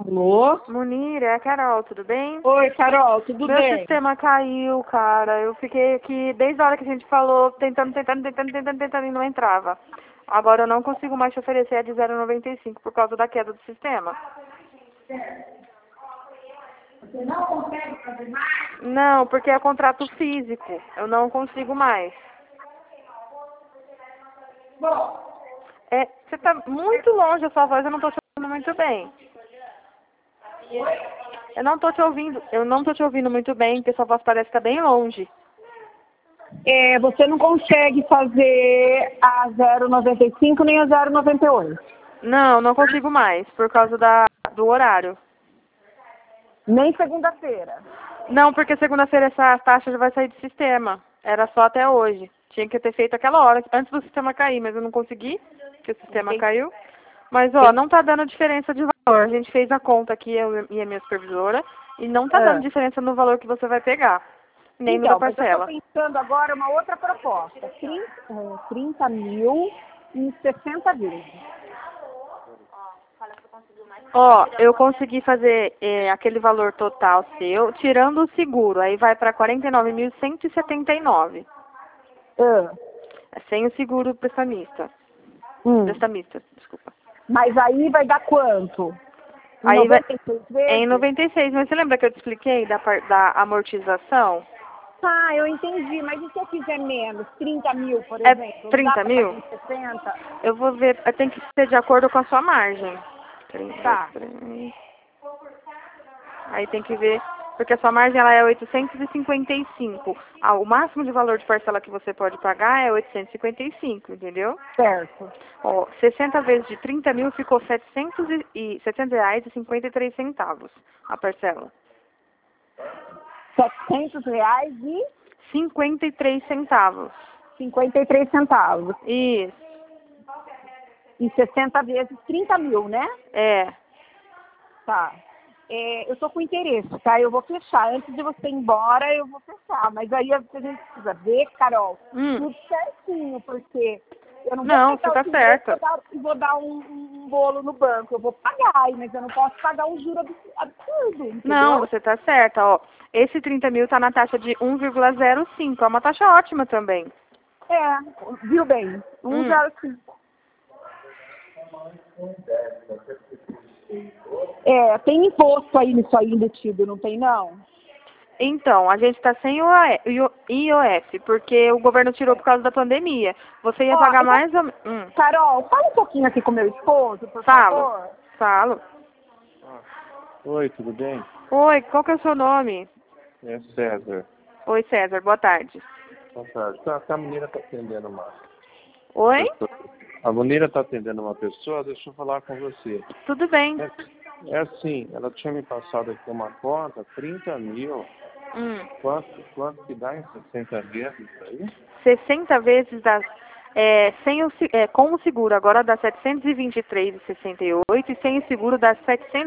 Alô? Munir, é a Carol, tudo bem? Oi, Carol, tudo Meu bem? sistema caiu, cara. Eu fiquei aqui desde a hora que a gente falou, tentando e não entrava. Agora eu não consigo mais te oferecer a de 0,95 por causa da queda do sistema. Você não consegue fazer mais? Não, porque é contrato físico. Eu não consigo mais. Bom, Você tá muito longe a sua voz, eu não tô te ouvindo muito bem. Eu não tô te ouvindo muito bem, porque sua voz parece que tá bem longe. você não consegue fazer a 0,95 nem a 0,98. Não, não consigo mais, por causa do horário. Nem segunda-feira. Não, porque segunda-feira essa taxa já vai sair do sistema. Era só até hoje. Tinha que ter feito aquela hora, antes do sistema cair, mas eu não consegui, porque o sistema caiu. Mas, ó, não tá dando diferença de valor. A gente fez a conta aqui, eu e a minha supervisora, e não tá dando diferença no valor que você vai pegar, nem no da Então, mas eu estou parcela. pensando agora uma outra proposta. 30 mil em 60 vezes. Ó, eu consegui fazer aquele valor total seu, tirando o seguro. Aí vai para 49.179. Ah, É sem o seguro prestamista. hum. Prestamista, desculpa. Mas aí vai dar quanto? Em Aí vai 96 é em vezes? 96, mas você lembra que eu te expliquei da amortização? Ah, eu entendi, mas e se eu fizer menos? 30 mil, por É exemplo? Não dá 30 para fazer mil? em 60? Eu vou ver, tem que ser de acordo com a sua margem. 30, Tá. 3. Aí tem que ver, porque a sua margem ela é 855. Ah, o máximo de valor de parcela que você pode pagar é 855, entendeu? Certo. Ó, 60 vezes de 30 mil ficou R$ 700,53 a parcela. R$ 700 e 53 centavos. 53 centavos. Isso. Em 60 vezes 30 mil, né? É. Tá. Eu estou com interesse, tá? Eu vou fechar. Antes de você ir embora, eu vou fechar. Mas aí a gente precisa ver, Carol, tudo certinho, porque eu não vou Não, você pegar o tá dinheiro certa. e vou dar um bolo no banco. Eu vou pagar, mas eu não posso pagar um juro absurdo, Não, entendeu? você tá certa, ó. Esse 30 mil tá na taxa de 1,05. É uma taxa ótima também. Viu bem? 1,05. Tem imposto aí nisso aí embutido, não tem não? Então, a gente tá sem o IOF, porque o governo tirou por causa da pandemia. Você ia Ó, pagar mais ou... Carol, fala um pouquinho aqui com meu esposo, por Falo. favor. Falo. Oi, tudo bem? Oi, qual que é o seu nome? É César. Oi, César, boa tarde. Boa tarde. A menina está atendendo uma Oi? pessoa. A menina está atendendo uma pessoa, deixa eu falar com você. Tudo bem. É assim, ela tinha me passado aqui uma conta, 30 mil. Quanto que dá em 60 vezes isso aí? 60 vezes com o seguro agora dá R$ 723,68 e sem o seguro dá R$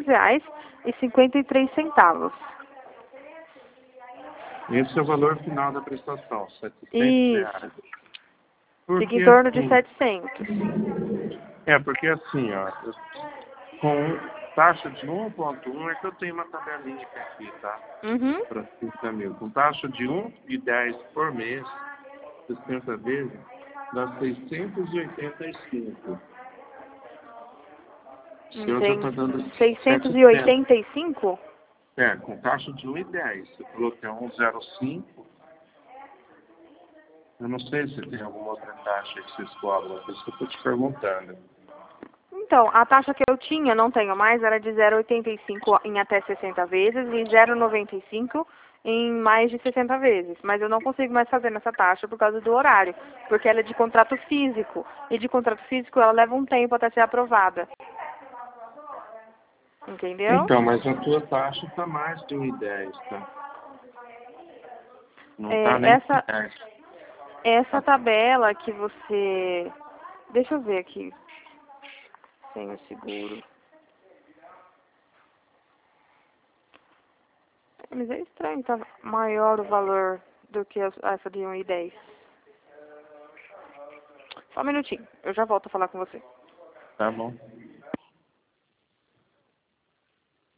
700,53. Esse é o valor final da prestação, 700 Isso. reais. Fica em Porque torno de assim, 700. porque assim, ó, com taxa de 1,1 é que eu tenho uma tabelinha aqui, tá? Uhum. Para 30 mil. Com taxa de 1,10 por mês, 60 vezes, dá 685. O senhor já está dando 700. 685? Com taxa de 1,10. Você falou que é 1,05. Eu não sei se tem alguma outra taxa que vocês cobram, por isso que eu estou te perguntando. Então, a taxa que eu tinha, não tenho mais, era de 0,85 em até 60 vezes e 0,95 em mais de 60 vezes. Mas eu não consigo mais fazer nessa taxa por causa do horário, porque ela é de contrato físico. E de contrato físico ela leva um tempo até ser aprovada. Entendeu? Então, mas a tua taxa está mais de 1,10, tá? Não está nem 10. Essa tabela que você... Deixa eu ver aqui. Sem o seguro. Mas é estranho, tá maior o valor do que essa de 1,10. Só um minutinho, eu já volto a falar com você. Tá bom.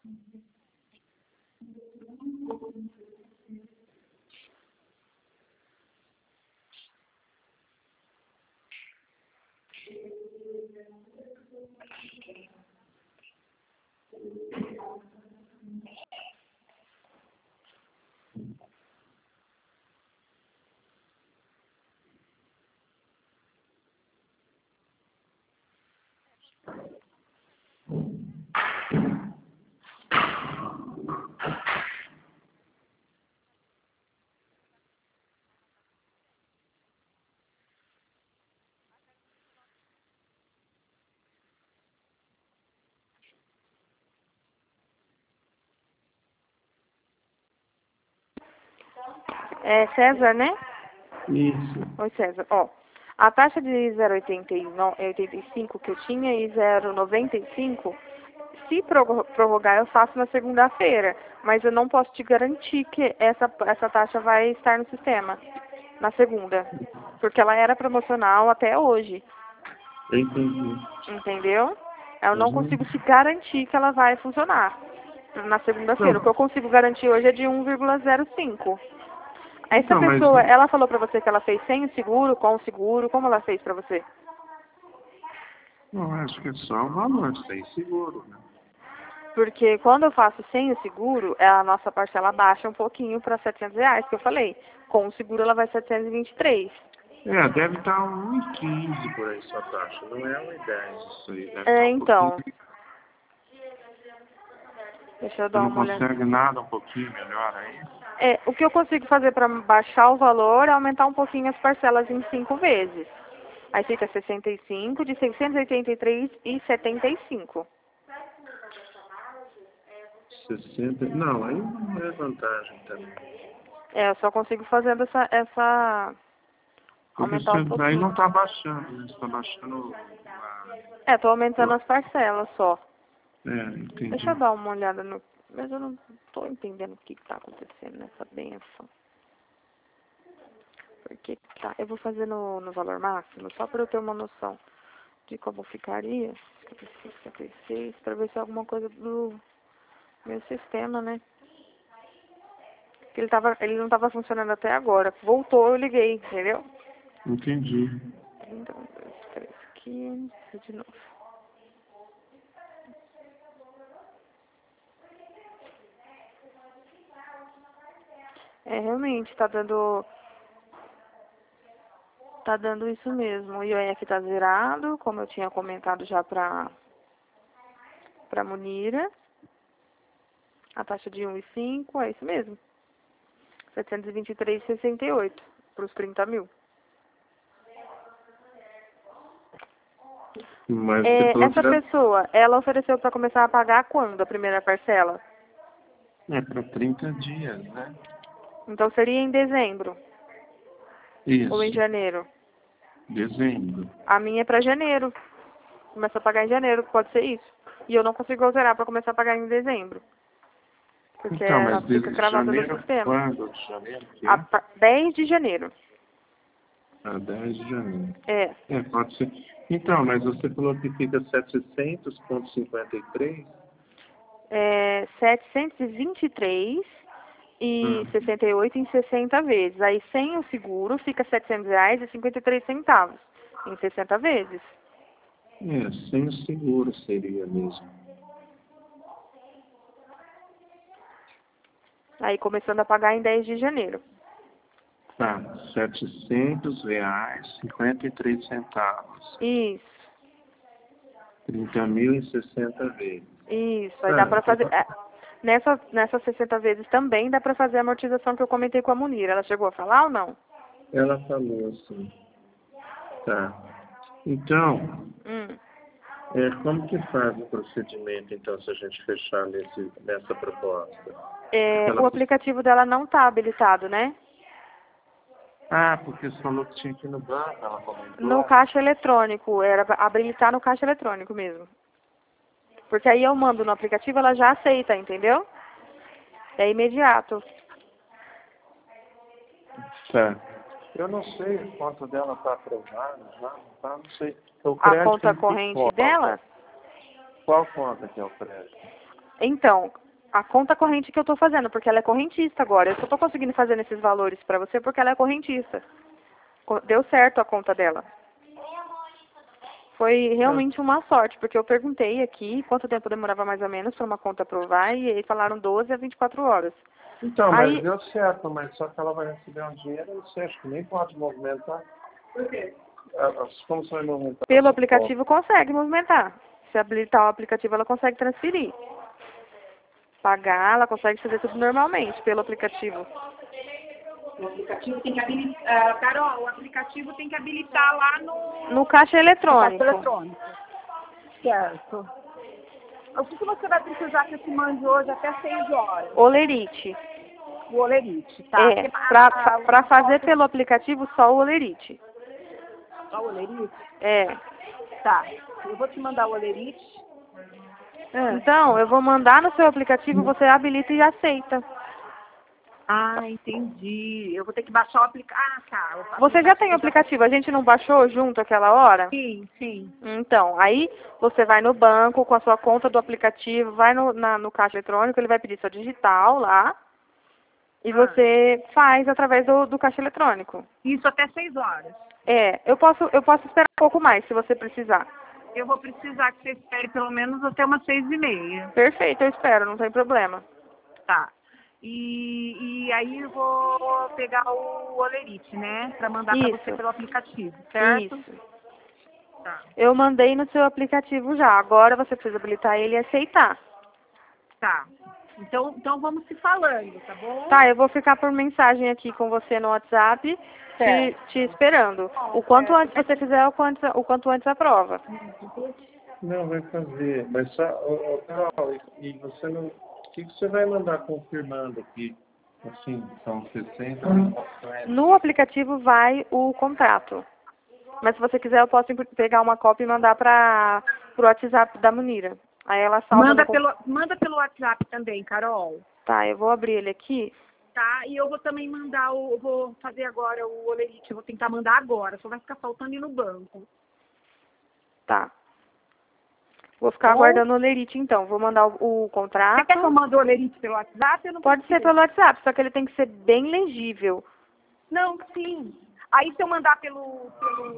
É César, né? Isso. Oi, César. Ó, a taxa de 0,85 que eu tinha e 0,95, se prorrogar, eu faço na segunda-feira. Mas eu não posso te garantir que essa taxa vai estar no sistema na segunda. Porque ela era promocional até hoje. Eu entendi. Entendeu? Eu não consigo te garantir que ela vai funcionar na segunda-feira. O que eu consigo garantir hoje é de 1,05. Essa Então, pessoa, mas... ela falou pra você que ela fez sem o seguro, com o seguro, como ela fez pra você? Não, acho que é só o valor, sem seguro, né? Porque quando eu faço sem o seguro, a nossa parcela baixa um pouquinho para R$700, que eu falei. Com o seguro ela vai 723. É, deve estar 1,15 por aí sua taxa, não é 1,10 isso aí, deve estar Então, pouquinho. deixa eu Você dar não uma olhada. consegue nada um pouquinho melhor aí? O que eu consigo fazer para baixar o valor é aumentar um pouquinho as parcelas em 5 vezes. Aí fica 65, de 683,75. 60. Não, aí não é vantagem também. Eu só consigo fazendo essa Porque aumentar um aí pouquinho. não está baixando, né? Está baixando Tô aumentando as parcelas só. entendi. Deixa eu dar uma olhada no... Mas eu não tô entendendo o que tá acontecendo nessa benção. Porque tá, eu vou fazer no valor máximo, só para eu ter uma noção de como ficaria. 55, 56, para ver se é alguma coisa do meu sistema, né? Que ele não tava funcionando até agora. Voltou, eu liguei, entendeu? Entendi. 30, 1, 2, 3, 15, de novo. Realmente, tá dando isso mesmo. O IOF tá zerado, como eu tinha comentado já pra Munira. A taxa de 1,5, é isso mesmo. 723,68 para os 30 mil. Mas Essa pessoa, ela ofereceu para começar a pagar quando a primeira parcela? É para 30 dias, né? Então seria em dezembro. Isso. Ou em janeiro? Dezembro. A minha é para janeiro. Começa a pagar em janeiro, pode ser isso. E eu não consigo alterar para começar a pagar em dezembro. Porque Então, ela mas fica cravada no sistema. Quando? De janeiro? 10 de janeiro. 10 de janeiro. É, pode ser. Então, mas você falou que fica 700,53? 723,68 em 60 vezes. Aí sem o seguro fica R$700,53 em 60 vezes. Sem o seguro seria mesmo. Aí começando a pagar em 10 de janeiro. Tá, R$700,53. Isso. 30 mil em 60 vezes. Isso. Aí dá pra fazer... Nessas 60 vezes também dá pra fazer a amortização que eu comentei com a Munira. Ela chegou a falar ou não? Ela falou assim. Tá. Então, como que faz o procedimento, então, se a gente fechar nessa proposta? O aplicativo dela não tá habilitado, né? Porque você falou que tinha que ir no banco, ela comentou. No caixa eletrônico, era habilitar no caixa eletrônico mesmo. Porque aí eu mando no aplicativo, ela já aceita, entendeu? É imediato. Certo. Eu não sei, a conta dela está aprovada já, tá? Não sei. A conta corrente dela? Qual conta que é o crédito? Então, a conta corrente que eu estou fazendo, porque ela é correntista agora. Eu só estou conseguindo fazer nesses valores para você porque ela é correntista. Deu certo a conta dela. Foi realmente uma sorte, porque eu perguntei aqui quanto tempo demorava mais ou menos para uma conta aprovar e eles falaram 12 a 24 horas. Então, Aí, mas deu certo, mas só que ela vai receber um dinheiro, eu não sei, acho que nem pode movimentar. Por quê? Como você vai movimentar? Pelo aplicativo consegue movimentar. Se habilitar o aplicativo, ela consegue transferir. Pagar, ela consegue fazer tudo normalmente pelo aplicativo. O aplicativo tem que habilitar, Carol, o aplicativo tem que habilitar lá no caixa eletrônico. No caixa eletrônico. Certo. O que você vai precisar que eu te mande hoje até 6 horas? Olerite. O Olerite, tá? É, pra fazer pelo aplicativo, só o Olerite. Só o Olerite? É. Tá, eu vou te mandar o Olerite. Então, eu vou mandar no seu aplicativo, você habilita e aceita. Ah, entendi. Eu vou ter que baixar o aplicativo. Ah, tá. Você já tem o aplicativo, a gente não baixou junto aquela hora? Sim, sim. Então, aí você vai no banco com a sua conta do aplicativo, vai no caixa eletrônico, ele vai pedir sua digital lá, e você faz através do caixa eletrônico. Isso até 6 horas. É, eu posso esperar um pouco mais, se você precisar. Eu vou precisar que você espere pelo menos até umas 6h30. Perfeito, eu espero, não tem problema. Tá. E aí eu vou pegar o Olerite, né? Pra mandar pra você pelo aplicativo, certo? Isso. Tá. Eu mandei no seu aplicativo já. Agora você precisa habilitar ele e aceitar. Tá. Então vamos se falando, tá bom? Tá, eu vou ficar por mensagem aqui com você no WhatsApp, te esperando. O quanto antes você fizer, o quanto antes aprova. Não, vai fazer. Mas só, Carol, e você não... O que você vai mandar confirmando aqui? Assim, são 60... No aplicativo vai o contrato. Mas se você quiser, eu posso pegar uma cópia e mandar para o WhatsApp da Munira. Aí ela salva... Manda pelo WhatsApp também, Carol. Tá, eu vou abrir ele aqui. Tá, e eu vou também mandar, vou fazer agora o Olerite, eu vou tentar mandar agora, só vai ficar faltando ir no banco. Tá. Vou ficar aguardando o Olerite, então. Vou mandar o contrato. Você quer que eu mande o Olerite pelo WhatsApp? Pode ser pelo WhatsApp, só que ele tem que ser bem legível. Não, sim. Aí se eu mandar pelo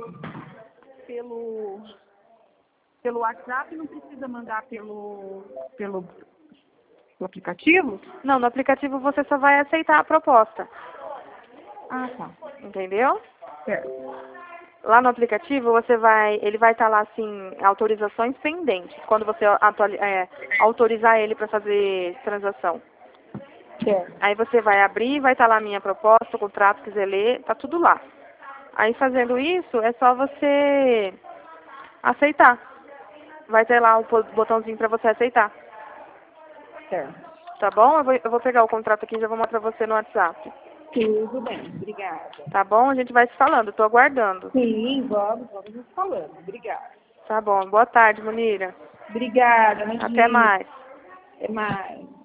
WhatsApp, não precisa mandar pelo aplicativo? Não, no aplicativo você só vai aceitar a proposta. Ah, tá. Entendeu? Certo. Lá no aplicativo, ele vai estar lá assim, autorizações pendentes, quando você autorizar ele para fazer transação. Certo. Aí você vai abrir, vai estar lá a minha proposta, o contrato, quiser ler, tá tudo lá. Aí fazendo isso, é só você aceitar. Vai ter lá o botãozinho para você aceitar. Certo. Tá bom? Eu vou pegar o contrato aqui e já vou mandar para você no WhatsApp. Tudo bem, obrigada. Tá bom? A gente vai se falando, tô aguardando. Sim, vamos nos falando. Obrigada. Tá bom. Boa tarde, Munira. Obrigada, Mandinha. Até mais. Até mais.